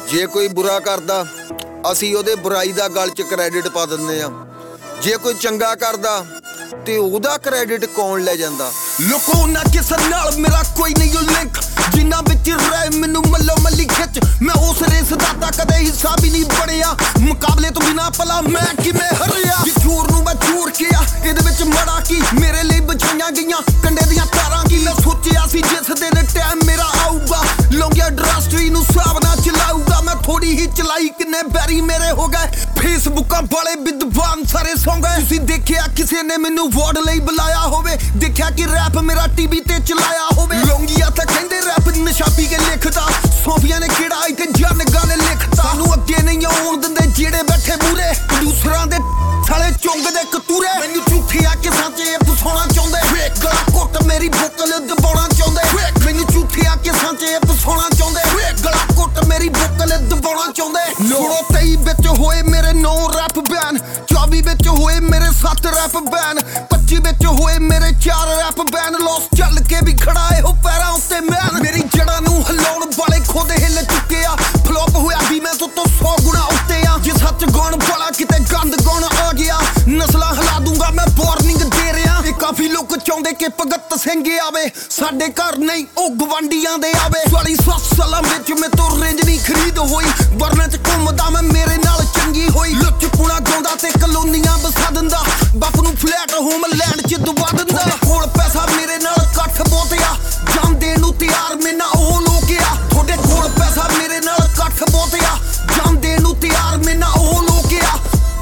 ਜੇ ਕੋਈ ਬੁਰਾ ਕਰਦਾ ਅਸੀਂ ਉਹਦੇ ਬੁਰਾਈ ਦਾ ਗਲ 'ਚ ਕ੍ਰੈਡਿਟ ਪਾ ਦਿੰਦੇ ਆ, ਜੇ ਕੋਈ ਚੰਗਾ ਕਰਦਾ ਤੇ ਉਹਦਾ ਕ੍ਰੈਡਿਟ ਕੌਣ ਲੈ ਜਾਂਦਾ। ਲੋਕੋ ਨਾ ਕਿਸੇ ਨਾਲ ਮੇਰਾ ਕੋਈ ਨਹੀਂ ਓ ਲਿੰਕ, ਜਿੰਨਾ ਵਿੱਚ ਰਹਿ ਮੈਨੂੰ ਮੱਲੋ ਮੱਲੀ ਖਿੱਚ। ਮੈਂ ਉਸ ਰੇਸ ਦਾ ਤਾਂ ਕਦੇ ਹਿੱਸਾ ਵੀ ਨਹੀਂ ਬਣਿਆ, ਮੁਕਾਬਲੇ ਤੋਂ ਬਿਨਾ ਭਲਾ ਮੈਂ ਕਿਵੇਂ ਹਰਿਆ। ਜੇ ਚੋਰ ਨੂੰ ਮੈਂ ਚੋਰ ਕਿਹਾ ਇਹਦੇ ਵਿੱਚ ਮੜਾ ਕੀ, ਮੇਰੇ ਲਈ ਬਚਾਈਆਂ ਗਈਆਂ ਕੰਡੇ ਦੀਆਂ ਤਾਰਾਂ ਕੀ। ਮੈਂ ਸੋਚਿਆ ਸੀ ਜਿਸ ਦਿਨ ਟਾਈਮ ਮੇਰਾ ਆਊਗਾ, ਲੋਂਗਿਆ ਇੰਡਸਟਰੀ ਨੂੰ ਹਿਸਾਬ ਨਾਲ ਚਲਾਊਗਾ। ਮੈਂ ਥੋੜੀ ਹੀ ਚਲਾਈ ਕਿੰਨੇ ਬੈਰੀ ਮੇਰੇ ਹੋ ਗਏ, ਫੇਸਬੁੱਕਾਂ ਵਾਲੇ ਵਿਦਵਾਨ ਸਾਰੇ ਸੌਂ ਗਏ। ਤੁਸੀਂ ਦੇਖਿਆ ਕਿਸੇ ਨੇ ਮੈਨੂੰ ਵਾਰਡ ਲਈ ਬੁਲਾਇਆ ਹੋਵੇ, ਦੇਖਿਆ ਕਿ ਰੈਪ ਮੇਰਾ ਟੀਵੀ ਤੇ ਚਲਾਇਆ ਹੋਵੇ। ਲੋਂਗੀਆ ਤਾਂ ਕਹਿੰਦੇ ਰੈਪ ਨਸ਼ਾ ਪੀ ਕੇ ਲਿਖਦਾ, ਸੋਫੀਆਂ ਨੇ ਕਿਹੜਾ ਇੱਥੇ ਜਨ ਗਾਣੇ ਲਿਖਤਾ। ਸਾਨੂੰ ਅੱਗੇ ਨਹੀਂ ਆਉਣ ਦਿੰਦੇ ਜਿਹੜੇ ਬੈਠੇ ਮੂਰੇ, ਦੂਸਰਾਂ ਦੇ ਸਾਲੇ ਚੁੰਗਦੇ ਕਤੂਰੇ। ਮੈਨੂੰ ਝੂਠੀਆਂ ਕਿਸਾਂ 'ਚ ਫਸਾਉਣਾ ਚਾਹੁੰਦੇ, ਗਲਾ ਘੁੱਟ ਮੇਰੀ ਬੁੱਕਲ ਦਬਾਉਣਾ ਚਾਹੁੰਦੇ। ਮੈਨੂੰ ਝੂਠੀਆਂ ਕਿਸਾਂ 'ਚ ਫਸਾਉਣਾ ਚਾਹੁੰਦੇ, ਗਲਾ ਘੁੱਟ ਮੇਰੀ ਬੁੱਕਲ ਦਬਾਉਣਾ ਚਾਹੁੰਦੇ। ਲੋੜੋ 23 ਵਿੱਚ ਹੋਏ ਮੇਰੇ 9 ਰੈਪ ਬੈਨ, 24 ਵਿੱਚ ਹੋਏ ਮੇਰੇ 7 ਰੈਪ ਬੈਨ, 25 ਵਿੱਚ ਹੋਏ ਮੇਰੇ 4 ਰੈਪ ਬੈਨ। ਲੋਸ ਚੱਲ ਕੇ ਵੀ ਖੜਾ ਇਹੋ ਪੈਰਾਂ ਉੱਤੇ ਮੈਨ। ਮੇਰੀ ਜੜ੍ਹਾਂ ਨੂੰ ਹਿਲਾਉਣ ਵਾਲੇ ਖੁਦ ਹਿੱਲ ਚੁੱਕੇ ਆ, ਫਲੋਪ ਹੋਇਆ ਵੀ ਮੈਂ ਤੋਂ 100 ਗੁਣਾ ਉੱਤੇ ਆ। ਜੇ ਸੱਚ ਗਾਉਣ ਵਾਲਾ ਕਿਤੇ ਗੰਦ ਗਾਉਣ ਆ ਗਿਆ, ਨਸਲਾਂ ਹਿਲਾ ਦੂੰਗਾ ਮੈਂ ਵਾਰਨਿੰਗ ਦੇ ਰਿਹਾ। ਇਹ ਕਾਫੀ ਲੋਕ ਚਾਹੁੰਦੇ ਕਿ ਭਗਤ ਸਿੰਘ ਆਵੇ, ਸਾਡੇ ਘਰ ਨਹੀਂ ਉਹ ਗਵਾਂਡੀਆਂ ਦੇ ਆਵੇ। 47 ਸਾਲਾਂ ਵਿੱਚ ਮੈਂ ਤੋਂ ਰੇਂਜ ਨਹੀਂ ਖਰੀਦ ਹੋਈ, ਵਰਨਾ 'ਚ ਘੁੰਮਦਾ ਮੈਂ ਮੇਰੇ ਨਾਲ ਚੰਗੀ ਹੋਈ। ਲੁੱਚਪੁਣਾ ਗਾਉਂਦਾ ਤੇ ਕਲੋਨੀਆਂ ਵਸਾ ਦਿੰਦਾ, ਬਾਪ ਨੂੰ ਫਲੈਟ ਹੋਮ ਲੈਂਡ 'ਚ ਦਬਾ ਦਿੰਦਾ। ਕੋਲ ਪੈਸਾ ਮੇਰੇ ਨਾਲ ਇਕੱਠ ਬਹੁਤ ਆ, ਜਾਨ ਦੇਣ ਨੂੰ ਤਿਆਰ ਮੇਰੇ ਨਾਲ ਉਹ ਲੋਕ ਆ। ਤੁਹਾਡੇ ਕੋਲ ਪੈਸਾ ਮੇਰੇ ਨਾਲ ਇਕੱਠ ਬਹੁਤ ਆ, ਜਾਨ ਦੇਣ ਨੂੰ ਤਿਆਰ ਮੇਰੇ ਨਾਲ ਉਹ ਲੋਕ ਆ।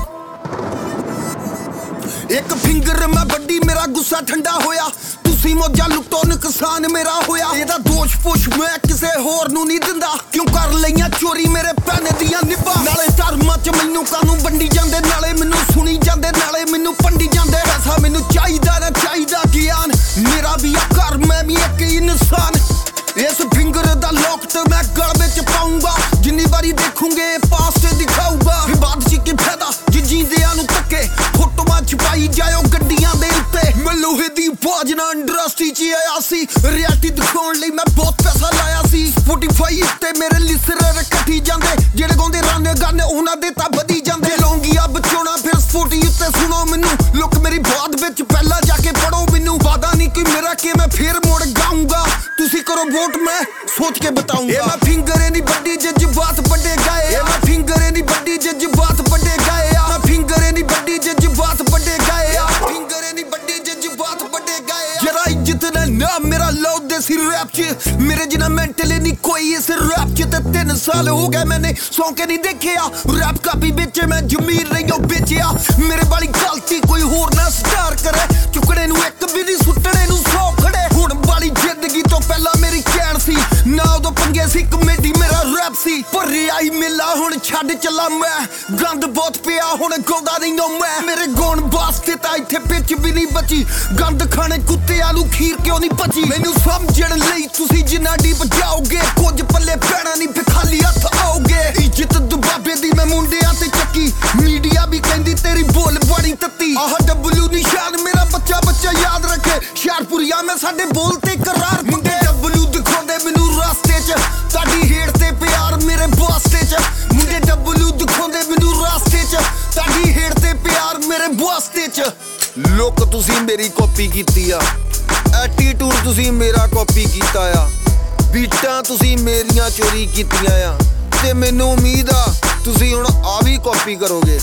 ਇੱਕ ਫਿੰਗਰ ਮੈਂ ਵੱਡੀ ਮੇਰਾ ਗੁੱਸਾ ਠੰਡਾ ਹੋਇਆ, ਤੁਸੀਂ ਮੋਜਾਂ ਲੁੱਟੋ ਨੁਕਸਾਨ ਮੇਰਾ ਹੋਇਆ। ਇਹਦਾ ਦੋਸ਼ ਪੁੱਛ ਮੈਂ ਕਿਸੇ ਹੋਰ ਨੂੰ ਨਹੀਂ ਦਿੰਦਾ, ਕਿਉਂ ਕਰ ਲਈਆਂ ਚੋਰੀ ਮੇਰੇ ਪੈਨੇ ਦੀਆਂ ਨਿਭਾ। ਨਾਲੇ ਧਰਮਾਂ 'ਚ ਮੈਨੂੰ ਕਾਨੂੰ ਵੰਡੀ ਜਾਂਦੇ, ਨਾਲੇ ਮੈਨੂੰ ਸੁਣੀ ਜਾਂਦੇ, ਨਾਲੇ ਮੈਨੂੰ ਪੰਡੀ ਜਾਂਦੇ। ਐਸਾ ਮੈਨੂੰ ਚਾਹੀਦਾ ਨਾ ਚਾਹੀਦਾ ਗਿਆਨ, ਮੇਰਾ ਵੀ ਆ ਘਰ ਮੈਂ ਵੀ ਇੱਕ ਇਨਸਾਨ। ਇਸ ਫਿੰਗਰ ਦਾ ਲੋਕ ਤੇ ਮੈਂ ਗਲ ਵਿੱਚ ਪਾਉਂਗਾ, ਜਿੰਨੀ ਵਾਰੀ ਦੇਖੂੰਗੇ ਪਾਸਟ ਦਿਖਾਊਗਾ। ਵਿਵਾਦ 'ਚ ਕੀ ਫਾਇਦਾ ਜੇ ਜੀਂਦਿਆਂ ਨੂੰ ਧੱਕੇ, ਫੋਟੋਆਂ ਛਪਾਈ ਜਾਇਓ ਗੱਡੀਆਂ ਦੇ ਉੱਤੇ। ਮੈਂ ਲੋਹੇ ਦੀ ਆਵਾਜ਼ ਨਾਲ ਇੰਡਸਟਰੀ 'ਚ ਆਇਆ ਸੀ, ਰਿਐਲਿਟੀ ਦਿਖਾਉਣ ਲਈ ਮੈਂ ਬਹੁਤ ਪੈਸਾ ਲਾਇਆ ਸੀ। ਸਪੋਟੀਫਾਈ ਉੱਤੇ ਮੇਰੇ ਲਿਸਨਰ ਕੱਟੀ ਜਾਂਦੇ, ਜਿਹੜੇ ਗਾਉਂਦੇ ਰਾਨੇ ਗਾਨੇ ਉਹਨਾਂ ਦੇ ਤਾਂ ਵਧੀ ਜਾਂਦੇ। ਲੌਂਗੀਆ ਬਚਾਉਣਾ ਫਿਰ ਸਪੋਟੀ ਉੱਤੇ ਸੁਣੋ ਮੈਨੂੰ, ਲੋਕ ਮੇਰੀ ਬਾਤ ਵਿੱਚ ਪਹਿਲਾਂ ਜਾ ਕੇ ਪੜੋ ਮੈਨੂੰ। ਵਾਦਾ ਨਹੀਂ ਕੋਈ ਮੇਰਾ ਕਿ ਮੈਂ ਫੇਰ ਮੁੜ ਗਾਊਂਗਾ, ਤੁਸੀਂ ਕਰੋ ਵੋਟ ਮੈਂ ਸੋਚ ਕੇ ਬਤਾਊਂਗਾ। ਇਹ ਮੈਂ ਫਿੰਗਰ ਨਹੀਂ ਵੱਡੀ ਜਜ਼ਬਾਤ ਵੱਡੇ ਗਏ, ਇਹ ਮੈਂ ਫਿੰਗਰ ਨਹੀਂ ਵੱਡੀ ਜਜ਼ਬਾਤ ਵੱਡੇ ਗਏ ਆ। ਮੈਂ ਫਿੰਗਰ ਨਹੀਂ ਵੱਡੀ ਜਜ਼ਬਾਤ ਵੱਡੇ ਗਏ ਆ, ਫਿੰਗਰ ਨਹੀਂ ਵੱਡੀ ਜਜ਼ਬਾਤ ਵੱਡੇ ਗਏ ਆ। ਜਰਾ ਇੱਜ਼ਤ ਨਾ ਨਾਮ ਮੇਰਾ ਲਓ ਦੇਸੀ ਰੈਪ 'ਚ, ਮੇਰੇ ਜਿਨਾ ਮੈਂਟਲ ਨਹੀਂ ਕੋਈ ਇਸ ਰੈਪ 'ਚ। ਤੇ 3 ਸਾਲ ਹੋ ਗਏ ਮੈਨੇ ਸੌਂ ਕੇ ਨਹੀਂ ਦੇਖਿਆ, ਰੈਪ ਕਾਪੀ ਵਿੱਚ ਮੈਂ ਜ਼ਮੀਰ ਨਹੀਂ ਉਹ ਵੇਚਿਆ। ਮੇਰੇ ਵਾਲੀ ਗਲਤੀ ਕੋਈ ਹੋਰ ਨਾ ਸਟਾਰ ਕਰੇ, ਚੁੱਕਣੇ ਨੂੰ ਇੱਕ ਵੀ ਨਹੀਂ ਸੁੱਟਣੇ ਨੂੰ 100 ਖੜੇ। ਹੁਣ ਵਾਲੀ ਜ਼ਿੰਦਗੀ ਤੋਂ ਪਹਿਲਾਂ ਮੇਰੀ ਚੈਨ ਸੀ ਨਾ, ਉਦੋਂ ਪੰਗੇ ਸੀ ਕਮੇਡੀ ਮੇਰਾ ਰੈਪ ਸੀ। ਭਰਿਆਈ ਮੇਲਾ ਹੁਣ ਛੱਡ ਚੱਲਾ ਮੈਂ, ਗੰਦ ਬਹੁਤ ਪਿਆ ਹੁਣ ਗਾਉਂਦਾ ਨਹੀਂ ਮੈਂ। ਮੇਰੇ ਗਾਉਣ ਵਾਸਤੇ ਤਾਂ ਇੱਥੇ ਪਿੱਚ ਵੀ ਨਹੀਂ ਬਚੀ, ਗੰਦ ਖਾਣੇ ਕੁੱਤਿਆਂ ਨੂੰ ਖੀਰ ਕਿਉਂ ਨਹੀਂ ਬਚੀ। ਮੈਨੂੰ ਸਮਝਣ ਲਈ ਤੁਸੀਂ ਜਿੰਨਾ ਡੀਪ ਜਾਓਗੇ, ਕੁਝ ਪੱਲੇ ਪੈਣਾ ਨਹੀਂ ਫਿਰ ਖਾਲੀ ਹੱਥ ਆਓਗੇ। ਇੱਜ਼ਤ ਦੁਬਾਬੇ ਦੀ ਮੈਂ ਮੁੰਡਿਆਂ ਤੇ ਚੱਕੀ, ਮੀਡੀਆ ਵੀ ਕਹਿੰਦੀ ਤੇਰੀ ਬੋਲ ਬੜੀ ਤੱਤੀ। ਆਹ ਡਬਲੂ ਨਿਸ਼ਾਨ ਮੇਰਾ ਬੱਚਾ ਬੱਚਾ ਯਾਦ ਰੱਖੇ, ਹੁਸ਼ਿਆਰਪੁਰੀਆ ਮੈਂ ਸਾਡੇ ਬੋਲ ਤੇ ਕਰਾਰ। ਮੁੰਡੇ ਡਬਲੂ ਦਿਖਾਉਂਦੇ ਮੈਨੂੰ ਰਾਸਤੇ 'ਚ, ਤੁਹਾਡੀ ਹੇਠ ਤੇ ਪਿਆਰ ਮੇਰੇ ਵਾਸਤੇ 'ਚ। ਮੁੰਡੇ ਡਬਲੂ ਦਿਖਾਉਂਦੇ ਮੈਨੂੰ ਰਾਸਤੇ 'ਚ, ਤੁਹਾਡੀ ਹੇਠ ਤੇ ਪਿਆਰ ਮੇਰੇ ਵਾਸਤੇ 'ਚ। ਲੋਕ ਤੁਸੀਂ ਮੇਰੀ ਕਾਪੀ ਕੀਤੀ ਆ, ਐਟੀਟਿਊਡ ਤੁਸੀਂ ਮੇਰਾ ਕਾਪੀ ਕੀਤਾ ਆ, ਬੀਟਾਂ ਤੁਸੀਂ ਮੇਰੀਆਂ ਚੋਰੀ ਕੀਤੀਆਂ ਆ, ਤੇ ਮੈਨੂੰ ਉਮੀਦ ਆ ਤੁਸੀਂ ਹੁਣ ਆ ਵੀ ਕਾਪੀ ਕਰੋਗੇ।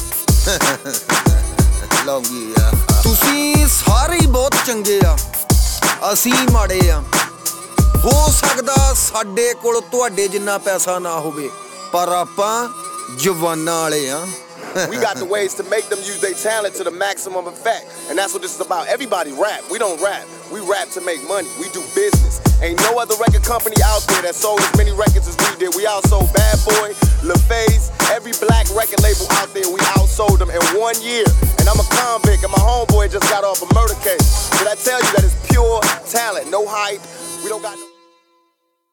ਲੌਂਗੀਆ ਤੁਸੀਂ ਸਾਰੇ ਹੀ ਬਹੁਤ ਚੰਗੇ ਆ, ਅਸੀਂ ਮਾੜੇ ਆ। ਹੋ ਸਕਦਾ ਸਾਡੇ ਕੋਲ ਤੁਹਾਡੇ ਜਿੰਨਾ ਪੈਸਾ ਨਾ ਹੋਵੇ, ਪਰ ਆਪਾਂ ਜਵਾਨਾਂ ਵਾਲੇ ਆ। We got the ways to make them use their talent to the maximum effect. And that's what this is about. Everybody rap. We don't rap. We rap to make money. We do business. Ain't no other record company out there that sold as many records as we did. We outsold Bad Boy, LaFaze, every black record label out there. We outsold them in 1 year. And I'm a convict, and my homeboy just got off a murder case. So that tells you that it's pure talent, no hype. We don't got no